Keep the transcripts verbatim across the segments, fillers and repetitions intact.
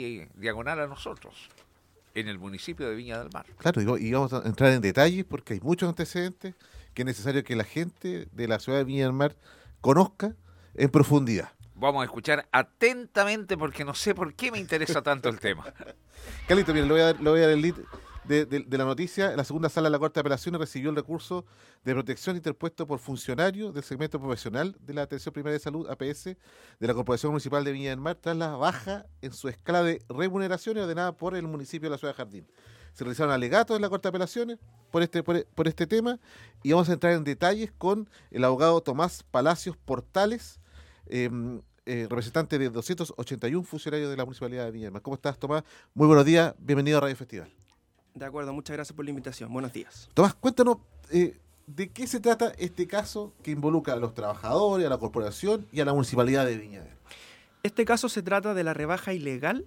diagonal a nosotros, en el municipio de Viña del Mar. Claro, y va- y vamos a entrar en detalles porque hay muchos antecedentes que es necesario que la gente de la ciudad de Viña del Mar conozca en profundidad. Vamos a escuchar atentamente porque no sé por qué me interesa tanto el tema. Carlito, mira, le voy a dar, le voy a dar el lead de, de- de la noticia. La segunda sala de la Corte de Apelaciones recibió el recurso de protección interpuesto por funcionarios del segmento profesional de la Atención Primaria de Salud, A P S, de la Corporación Municipal de Viña del Mar, tras la baja en su escala de remuneraciones ordenada por el municipio de la ciudad de Jardín. Se realizaron alegatos en la Corte de Apelaciones por este, por, por este tema y vamos a entrar en detalles con el abogado Tomás Palacios Portales, eh, eh, representante de doscientos ochenta y uno funcionarios de la Municipalidad de Viña del Mar. ¿Cómo estás, Tomás? Muy buenos días, bienvenido a Radio Festival. De acuerdo, muchas gracias por la invitación. Buenos días. Tomás, cuéntanos eh, de qué se trata este caso que involucra a los trabajadores, a la corporación y a la Municipalidad de Viña del Mar. Este caso se trata de la rebaja ilegal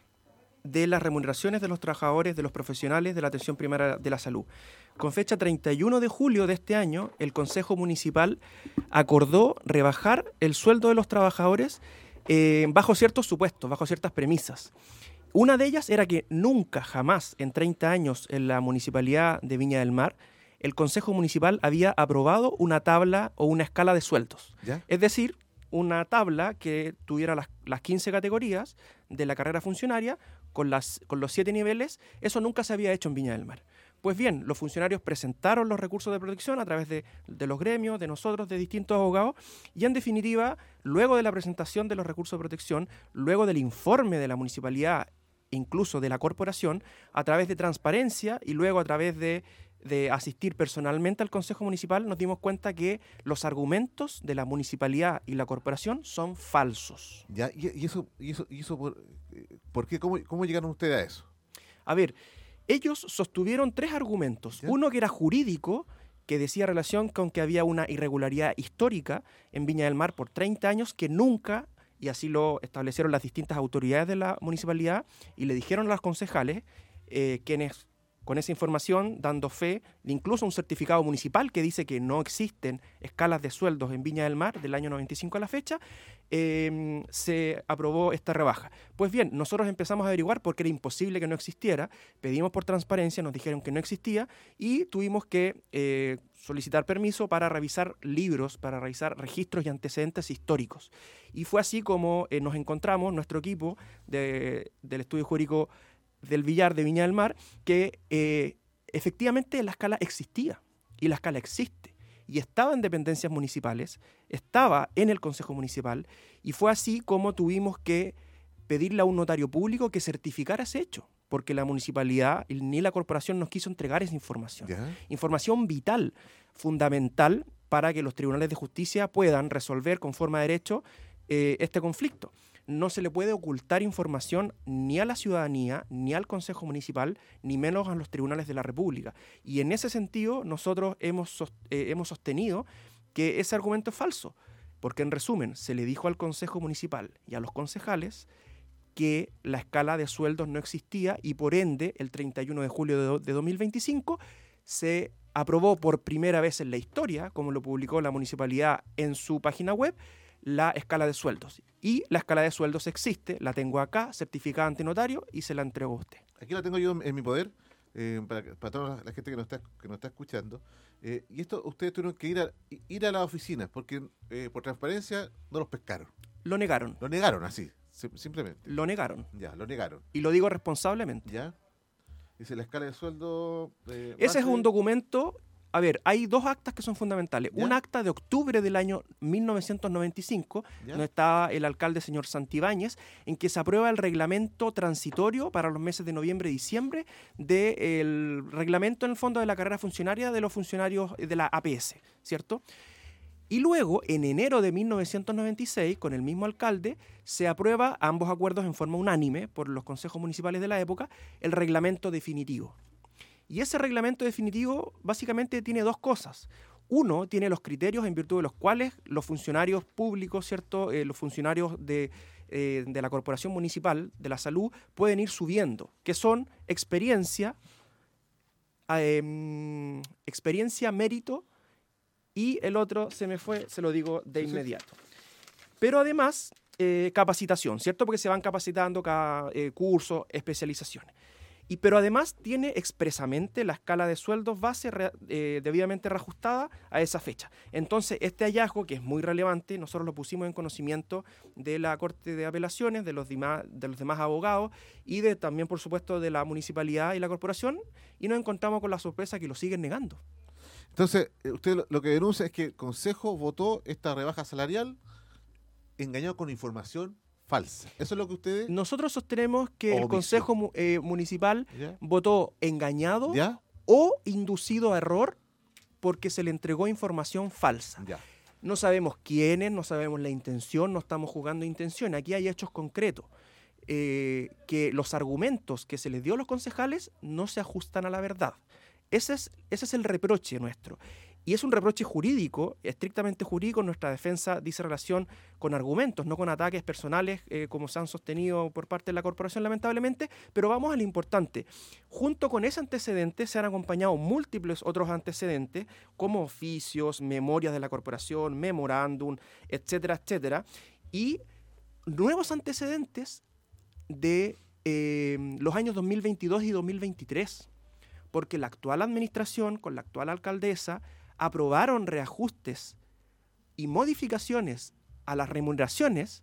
de las remuneraciones de los trabajadores, de los profesionales de la atención primaria de la salud. Con fecha treinta y uno de julio de este año, el Consejo Municipal acordó rebajar el sueldo de los trabajadores eh, bajo ciertos supuestos, bajo ciertas premisas. Una de ellas era que nunca, jamás, en treinta años en la Municipalidad de Viña del Mar, el Consejo Municipal había aprobado una tabla o una escala de sueldos. ¿Ya? Es decir, una tabla que tuviera las, las quince categorías de la carrera funcionaria con, las, con los siete niveles. Eso nunca se había hecho en Viña del Mar. Pues bien, los funcionarios presentaron los recursos de protección a través de, de los gremios, de nosotros, de distintos abogados, y en definitiva, luego de la presentación de los recursos de protección, luego del informe de la municipalidad, incluso de la corporación, a través de transparencia y luego a través de, de asistir personalmente al Consejo Municipal, nos dimos cuenta que los argumentos de la municipalidad y la corporación son falsos. ¿Ya? ¿Y, y eso, y eso, y eso por, eh, ¿por qué? ¿Cómo, cómo llegaron ustedes a eso? A ver, ellos sostuvieron tres argumentos. ¿Ya? Uno que era jurídico, que decía relación con que había una irregularidad histórica en Viña del Mar por treinta años que nunca, y así lo establecieron las distintas autoridades de la municipalidad, y le dijeron a los concejales, eh, quienes con esa información, dando fe, de incluso un certificado municipal que dice que no existen escalas de sueldos en Viña del Mar del año noventa y cinco a la fecha, eh, se aprobó esta rebaja. Pues bien, nosotros empezamos a averiguar porque era imposible que no existiera, pedimos por transparencia, nos dijeron que no existía y tuvimos que eh, solicitar permiso para revisar libros, para revisar registros y antecedentes históricos. Y fue así como eh, nos encontramos, nuestro equipo de, del estudio jurídico del Villar de Viña del Mar, que eh, efectivamente la escala existía y la escala existe y estaba en dependencias municipales, estaba en el Consejo Municipal y fue así como tuvimos que pedirle a un notario público que certificara ese hecho, porque la municipalidad ni la corporación nos quiso entregar esa información. ¿Ya? Información vital, fundamental para que los tribunales de justicia puedan resolver con forma de derecho eh, este conflicto. No se le puede ocultar información ni a la ciudadanía, ni al Consejo Municipal, ni menos a los tribunales de la República. Y en ese sentido nosotros hemos, eh, hemos sostenido que ese argumento es falso, porque en resumen se le dijo al Consejo Municipal y a los concejales que la escala de sueldos no existía y por ende el treinta y uno de julio de dos mil veinticinco se aprobó por primera vez en la historia, como lo publicó la municipalidad en su página web, la escala de sueldos. Y la escala de sueldos existe, la tengo acá, certificada ante notario, y se la entrego a usted. Aquí la tengo yo en, en mi poder, eh, para, para toda la gente que nos está, que nos está escuchando. Eh, y esto ustedes tuvieron que ir a, ir a la oficina, porque eh, por transparencia no los pescaron. Lo negaron. Lo negaron así, sim- simplemente. Lo negaron. Ya, lo negaron. Y lo digo responsablemente. ¿Ya? Dice la escala de sueldo... Eh, Ese base- es un documento... A ver, hay dos actas que son fundamentales. ¿Ya? Un acta de octubre del año mil novecientos noventa y cinco, ¿Ya? donde está el alcalde señor Santibáñez, en que se aprueba el reglamento transitorio para los meses de noviembre y diciembre del reglamento, en el fondo, de la carrera funcionaria de los funcionarios de la A P S, ¿cierto? Y luego, en enero de mil novecientos noventa y seis, con el mismo alcalde, se aprueba ambos acuerdos en forma unánime por los consejos municipales de la época, el reglamento definitivo. Y ese reglamento definitivo básicamente tiene dos cosas. Uno, tiene los criterios en virtud de los cuales los funcionarios públicos, ¿cierto? Eh, los funcionarios de, eh, de la Corporación Municipal de la Salud pueden ir subiendo, que son experiencia, eh, experiencia, mérito, y el otro se me fue, se lo digo de inmediato. Pero además, eh, capacitación, ¿cierto? Porque se van capacitando cada eh, curso, especializaciones. Y, pero además tiene expresamente la escala de sueldos base re, eh, debidamente reajustada a esa fecha. Entonces, este hallazgo, que es muy relevante, nosotros lo pusimos en conocimiento de la Corte de Apelaciones, de los, demás, de los demás abogados y de, también, por supuesto, de la municipalidad y la corporación, y nos encontramos con la sorpresa que lo siguen negando. Entonces, usted lo, lo que denuncia es que el Consejo votó esta rebaja salarial engañado con información falsa. ¿Eso es lo que ustedes...? Nosotros sostenemos que Omisión. el Consejo eh, Municipal ¿Ya? votó engañado ¿Ya? o inducido a error porque se le entregó información falsa. Ya. No sabemos quiénes, no sabemos la intención, no estamos jugando intención. Aquí hay hechos concretos. Eh, que los argumentos que se les dio a los concejales no se ajustan a la verdad. Ese es, ese es el reproche nuestro. Y es un reproche jurídico, estrictamente jurídico. Nuestra defensa dice relación con argumentos, no con ataques personales, eh, como se han sostenido por parte de la corporación, lamentablemente. Pero vamos a lo importante. Junto con ese antecedente se han acompañado múltiples otros antecedentes, como oficios, memorias de la corporación, memorándum, etcétera, etcétera. Y nuevos antecedentes de eh, los años dos mil veintidós y dos mil veintitrés. Porque la actual administración, con la actual alcaldesa, aprobaron reajustes y modificaciones a las remuneraciones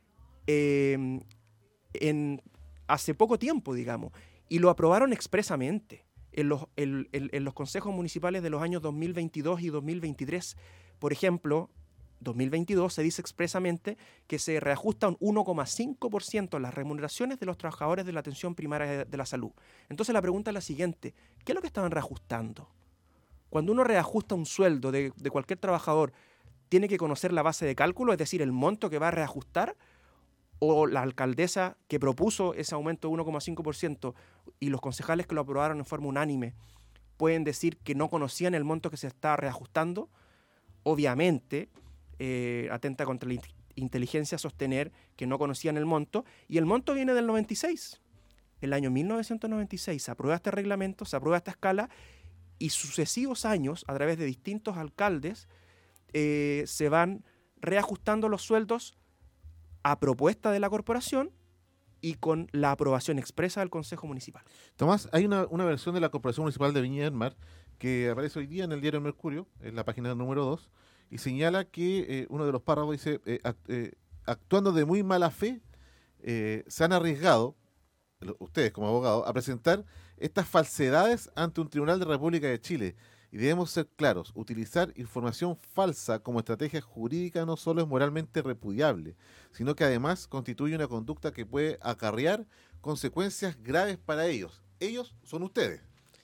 eh, en, hace poco tiempo, digamos, y lo aprobaron expresamente en los, en, en, en los consejos municipales de los años dos mil veintidós y dos mil veintitrés. Por ejemplo, dos mil veintidós se dice expresamente que se reajusta un uno coma cinco por ciento las remuneraciones de los trabajadores de la atención primaria de, de la salud. Entonces la pregunta es la siguiente: ¿qué es lo que estaban reajustando? Cuando uno reajusta un sueldo de, de cualquier trabajador, ¿tiene que conocer la base de cálculo, es decir, el monto que va a reajustar? ¿O la alcaldesa que propuso ese aumento de uno coma cinco por ciento y los concejales que lo aprobaron en forma unánime pueden decir que no conocían el monto que se está reajustando? Obviamente, eh, atenta contra la inteligencia sostener que no conocían el monto, y el monto viene del noventa y seis. El año mil novecientos noventa y seis se aprueba este reglamento, se aprueba esta escala, y sucesivos años, a través de distintos alcaldes, eh, se van reajustando los sueldos a propuesta de la corporación y con la aprobación expresa del Consejo Municipal. Tomás, hay una, una versión de la Corporación Municipal de Viña del Mar que aparece hoy día en el diario Mercurio, en la página número dos, y señala que eh, uno de los párrafos dice, eh, act, eh, actuando de muy mala fe, eh, se han arriesgado, ustedes como abogados, a presentar estas falsedades ante un tribunal de la República de Chile. Y debemos ser claros, utilizar información falsa como estrategia jurídica no solo es moralmente repudiable, sino que además constituye una conducta que puede acarrear consecuencias graves para ellos. Ellos son ustedes.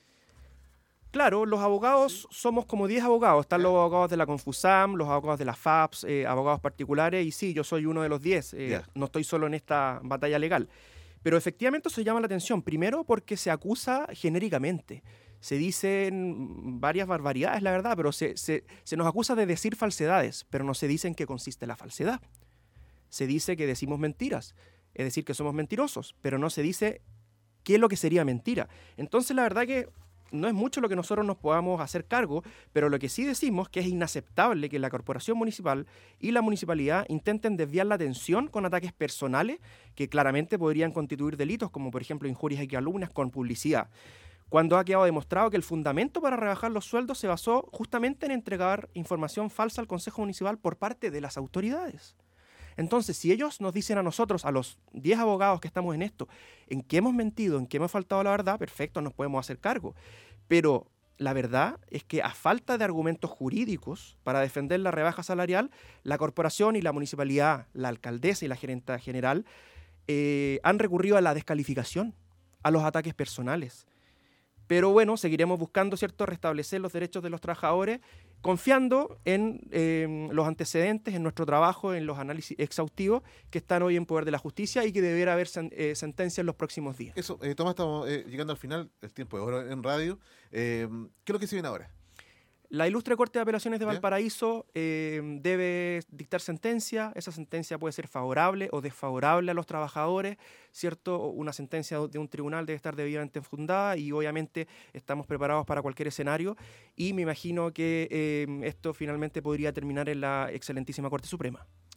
Claro, los abogados Sí. somos como diez abogados. Están Ya. los abogados de la Confusam, los abogados de la F A P S, eh, abogados particulares, y sí, yo soy uno de los diez. Eh, Ya. no estoy solo en esta batalla legal. Pero efectivamente eso llama la atención. Primero porque se acusa genéricamente. Se dicen varias barbaridades, la verdad, pero se, se, se nos acusa de decir falsedades, pero no se dice en qué consiste la falsedad. Se dice que decimos mentiras, es decir, que somos mentirosos, pero no se dice qué es lo que sería mentira. Entonces, la verdad que no es mucho lo que nosotros nos podamos hacer cargo, pero lo que sí decimos que es inaceptable que la corporación municipal y la municipalidad intenten desviar la atención con ataques personales que claramente podrían constituir delitos, como por ejemplo injurias y calumnias con publicidad, cuando ha quedado demostrado que el fundamento para rebajar los sueldos se basó justamente en entregar información falsa al Consejo Municipal por parte de las autoridades. Entonces, si ellos nos dicen a nosotros, a los diez abogados que estamos en esto, en qué hemos mentido, en qué hemos faltado la verdad, perfecto, nos podemos hacer cargo. Pero la verdad es que a falta de argumentos jurídicos para defender la rebaja salarial, la corporación y la municipalidad, la alcaldesa y la gerenta general, eh, han recurrido a la descalificación, a los ataques personales. Pero bueno, seguiremos buscando, ¿cierto?, restablecer los derechos de los trabajadores, confiando en eh, los antecedentes, en nuestro trabajo, en los análisis exhaustivos que están hoy en poder de la justicia y que deberá haber sen eh, sentencia en los próximos días. Eso, eh, Tomás, estamos eh, llegando al final, el tiempo es oro en radio. Eh, ¿Qué es lo que se viene ahora? La ilustre Corte de Apelaciones de ¿Ya? Valparaíso eh, debe dictar sentencia. Esa sentencia puede ser favorable o desfavorable a los trabajadores, ¿cierto? Una sentencia de un tribunal debe estar debidamente fundada y obviamente estamos preparados para cualquier escenario, y me imagino que eh, esto finalmente podría terminar en la excelentísima Corte Suprema.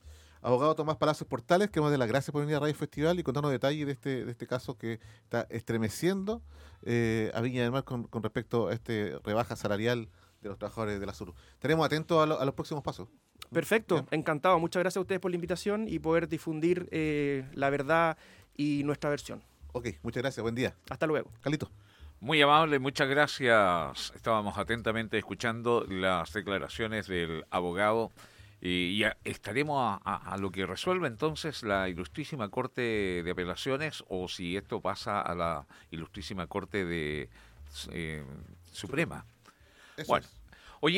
Abogado Tomás Palacios Portales, que nos dé las gracias por venir a Radio Festival y contarnos detalles de este, de este caso que está estremeciendo eh, a Viña del Mar con, con respecto a este rebaja salarial de los trabajadores de la salud. Estaremos atentos a, lo, a los próximos pasos. Perfecto, Bien. encantado. Muchas gracias a ustedes por la invitación y poder difundir eh, la verdad y nuestra versión. Ok, muchas gracias, buen día. Hasta luego. Carlito. Muy amable, muchas gracias. Estábamos atentamente escuchando las declaraciones del abogado y ya estaremos a, a, a lo que resuelve entonces la Ilustrísima Corte de Apelaciones o si esto pasa a la Ilustrísima Corte de eh, Suprema. Eso Bueno. es.